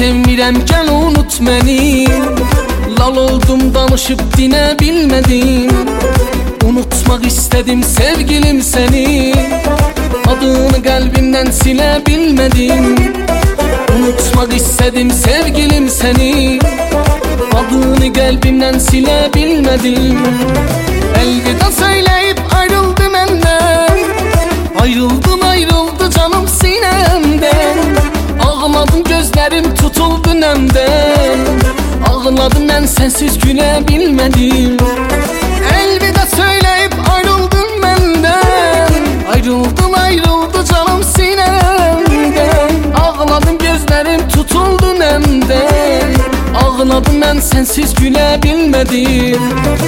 sevmirəm, gəl unut məni. Lal oldum, danışıb dinə bilmədim. Unutmaq istədim sevgilim səni, adını qəlbimdən silə bilmədim. Unutmaq istədim sevgilim səni, adını qəlbimdən silə bilmədim. Əlvida söyləyib ayrıldı məndən, ayrıldı canım sinəmdən. Ağladım, gözlərim tutuldu nəmdən. Ağladım, mən sənsiz gülə bilmədim. Əlvida söyləyib ayrıldın məndən, ayrıldı canım sinəmdən. Ağladım, gözlərim tutuldu nəmdən. Ağladım, mən sənsiz gülə bilmədim.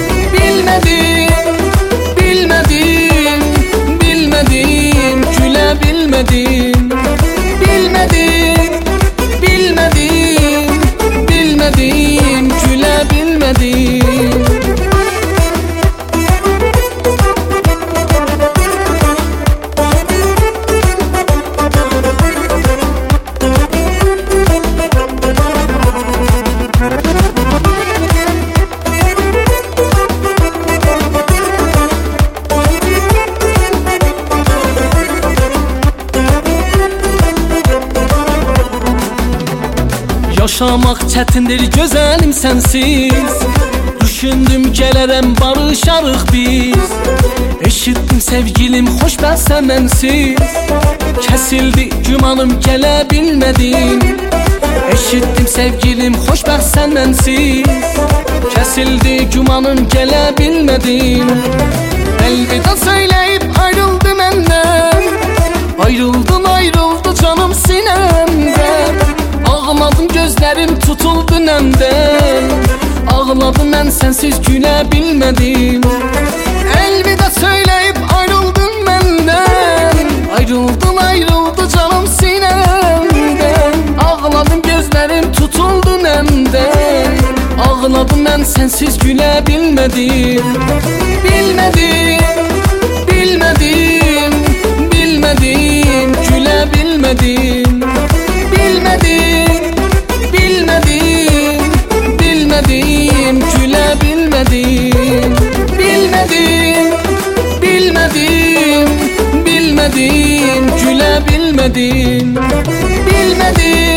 Bilmədim, gülə bilmədim. Bilmədim, gülə bilmədim. Yaşamaq çətindir gözəlim sənsiz. Düşündüm gələrəm, barışarıq biz. Eşitdim sevgilim, xoşbəxtsən mənsiz. Kəsildi gümanım, gələ bilmədim. Eşitdim sevgilim, xoşbəxtsən mənsiz. Kəsildi gümanım, gələ bilmədim. Əlvida söyləyib ayrıldı məndən, ayrıldı canım sinəmdən. Ağladım, gözlərim tutuldu nəmdən. Ağladım, mən sənsiz gülə bilmədim. Əlvida söyləyib ayrıldın məndən, ayrıldı canım sinəmdən. Ağladım, gözlərim tutuldu nəmdən. Ağladım, mən sənsiz gülə bilmədim. Bilmədim, gülə bilmədim. Bilmədim, gülə bilmədim. Bilmədim, gülə bilmədim.